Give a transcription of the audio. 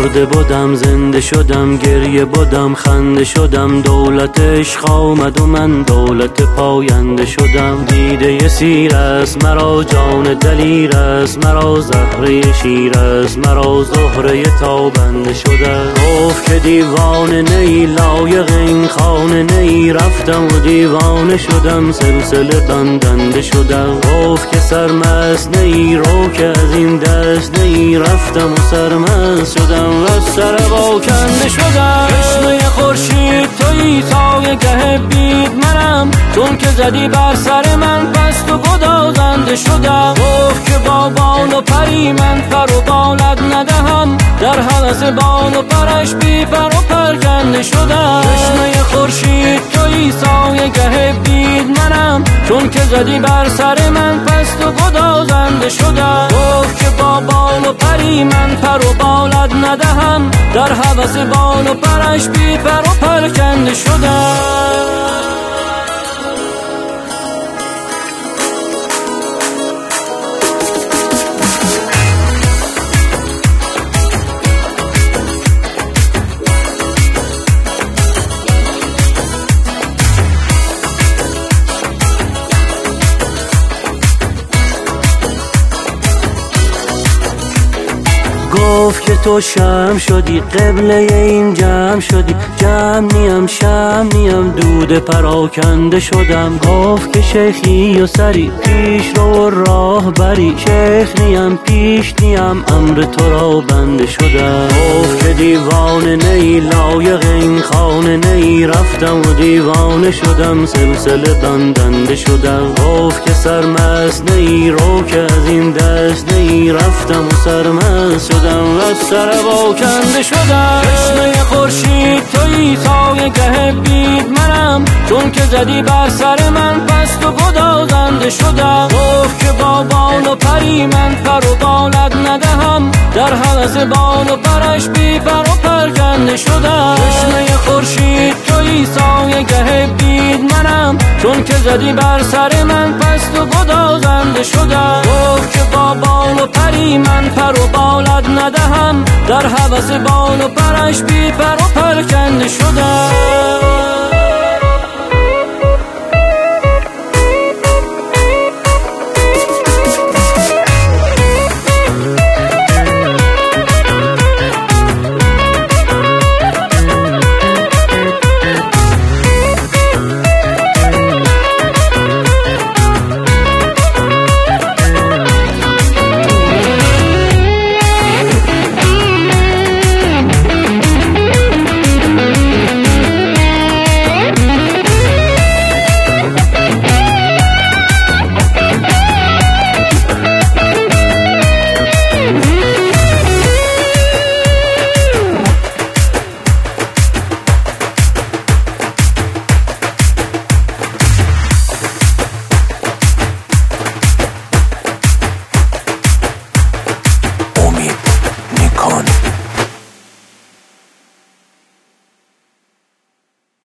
مرده بودم زنده شدم، گریه بودم خنده شدم، دولت عشق آمد و من دولت پاینده شدم. دیده سیر است مرا جان دلیر است مرا، زهره شیر است مرا زهره تابنده شده. گفت که دیوانه نی لایق این خانه نی، رفتم و دیوانه شدم سلسله بندنده شدم. گفت که سرمست نی رو که از این دست نی، رفتم و سرمست شدم و سر با کنده شدم. چشمه خورشید تویی سایه گه بید منم، چون که زدی بر سر من پست و گدازنده شدم. گفت که با بال و پری من پر و بالت ندهم، در هوس بال و پرش بی پر و پرکنده شدم. چشمه خورشید تویی سایه گه بید منم، چون که زدی بر سر من پست و گدازنده شدم. گفت که با بال و پری من پر و بالت ندهم، در هوس بال و پرش بی پر و پرکنده شدم. گفت که تو شم شدی قبله این جمع شدی، جمع نیم شم نیم دود پراکنده شدم. گفت که شیخی و سری پیش رو راه بری، شیخ نیم پیش نیم امر تو را بنده شدم. گفت که دیوانه نی لایق این خانه نی، رفتم و دیوانه شدم سلسله بندنده شدم. گفت که سرمست نی رو که از این دست نی، رفتم و سرمست شدم و سر با کنده شدم. چشمه خورشید تویی سایه گه بید منم، چون که زدی بر سر من پست و گدازنده شدم. گفت که با بال و پری من پر و بالت ندهم، در هوس بال و پرش بی پر و پرکنده شدم. چشمه خورشید تویی سایه گه بید منم، چون که زدی بر سر من پست و گدازنده شدم. گفت که با بال و پری من پر و بالت ندهم، در هوس بال و پرش بی پر و پرکنده شدم.